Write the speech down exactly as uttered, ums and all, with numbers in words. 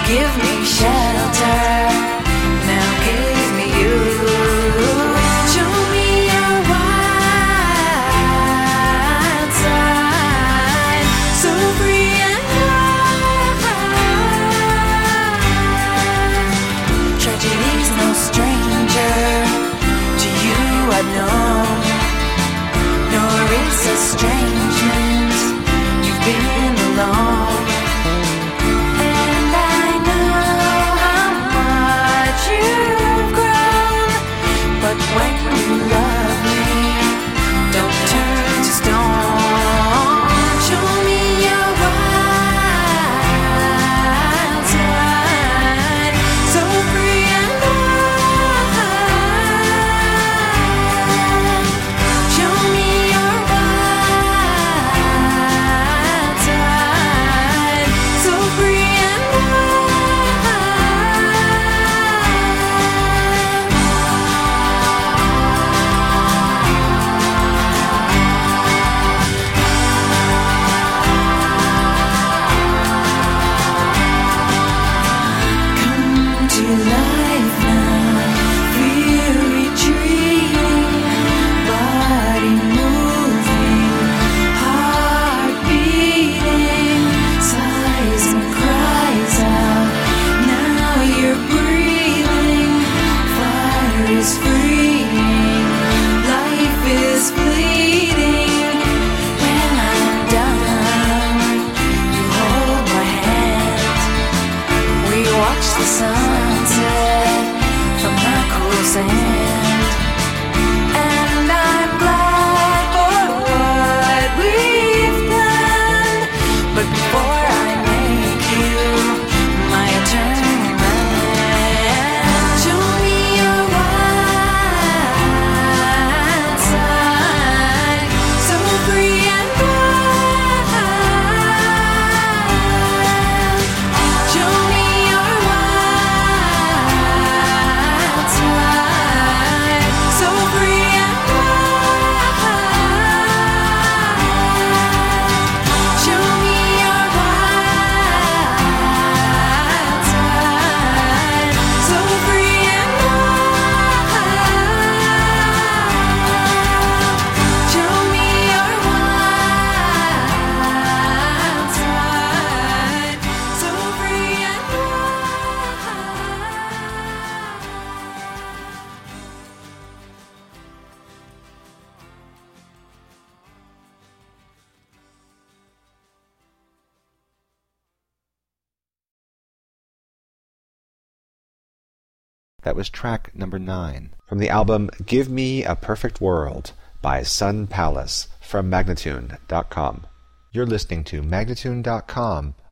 give me shelter. Now give me you. Show me your wild side, so free and wild. Tragedy's no stranger to you, I've known, nor is estrangement. You've been alone. When you love me, don't turn to stone. Show me your wild side, so free and wild. Show me your wild side, so free and That was track number nine from the album Give Me a Perfect World by Sun Palace from Magnatune dot com. You're listening to Magnatune dot com